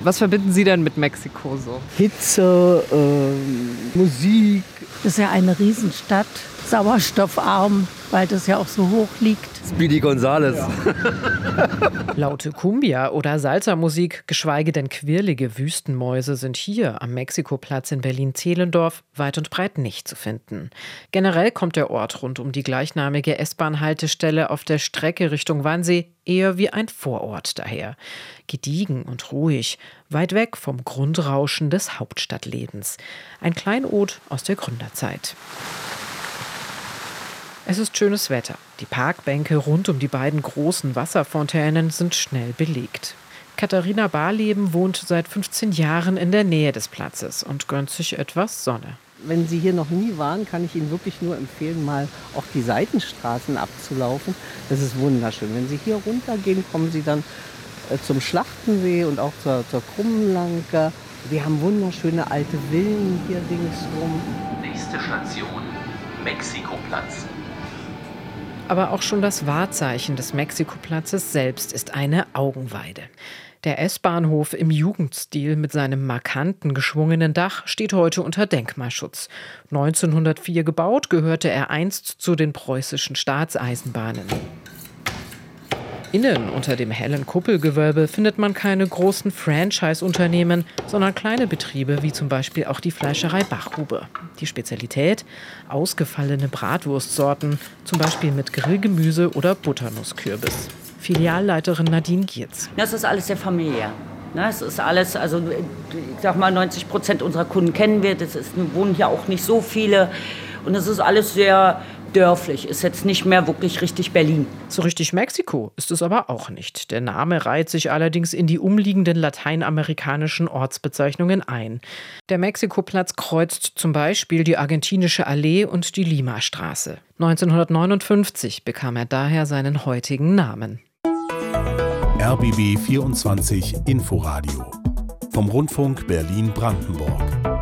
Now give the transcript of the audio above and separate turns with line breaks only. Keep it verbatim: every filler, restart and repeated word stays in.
Was verbinden Sie denn mit Mexiko so?
Hitze, äh, Musik.
Das ist ja eine Riesenstadt, sauerstoffarm, weil das ja auch so hoch liegt.
Speedy Gonzales. Ja.
Laute Cumbia- oder Salsa-Musik, geschweige denn quirlige Wüstenmäuse sind hier am Mexikoplatz in Berlin-Zehlendorf weit und breit nicht zu finden. Generell kommt der Ort rund um die gleichnamige S-Bahn-Haltestelle auf der Strecke Richtung Wannsee eher wie ein Vorort daher. Gediegen und ruhig, weit weg vom Grundrauschen des Hauptstadtlebens. Ein Kleinod aus der Gründerzeit. Es ist schönes Wetter. Die Parkbänke rund um die beiden großen Wasserfontänen sind schnell belegt. Katharina Barleben wohnt seit fünfzehn Jahren in der Nähe des Platzes und gönnt sich etwas Sonne.
Wenn Sie hier noch nie waren, kann ich Ihnen wirklich nur empfehlen, mal auch die Seitenstraßen abzulaufen. Das ist wunderschön. Wenn Sie hier runtergehen, kommen Sie dann äh, zum Schlachtensee und auch zur, zur Krummenlanke. Wir haben wunderschöne alte Villen hier ringsrum.
Nächste Station, Mexikoplatz.
Aber auch schon das Wahrzeichen des Mexikoplatzes selbst ist eine Augenweide. Der S-Bahnhof im Jugendstil mit seinem markanten, geschwungenen Dach steht heute unter Denkmalschutz. neunzehnhundertvier gebaut, gehörte er einst zu den preußischen Staatseisenbahnen. Innen unter dem hellen Kuppelgewölbe findet man keine großen Franchise-Unternehmen, sondern kleine Betriebe wie zum Beispiel auch die Fleischerei Bachhuber. Die Spezialität? Ausgefallene Bratwurstsorten, zum Beispiel mit Grillgemüse oder Butternusskürbis. Filialleiterin Nadine Giertz.
Das ist alles sehr familiär. Es ist alles, also ich sag mal, neunzig Prozent unserer Kunden kennen wir. Das ist, wohnen hier auch nicht so viele. Und es ist alles sehr dörflich, ist jetzt nicht mehr wirklich richtig Berlin.
So richtig Mexiko ist es aber auch nicht. Der Name reiht sich allerdings in die umliegenden lateinamerikanischen Ortsbezeichnungen ein. Der Mexikoplatz kreuzt zum Beispiel die Argentinische Allee und die Lima-Straße. neunzehnhundertneunundfünfzig bekam er daher seinen heutigen Namen.
R B B vierundzwanzig Inforadio vom Rundfunk Berlin-Brandenburg.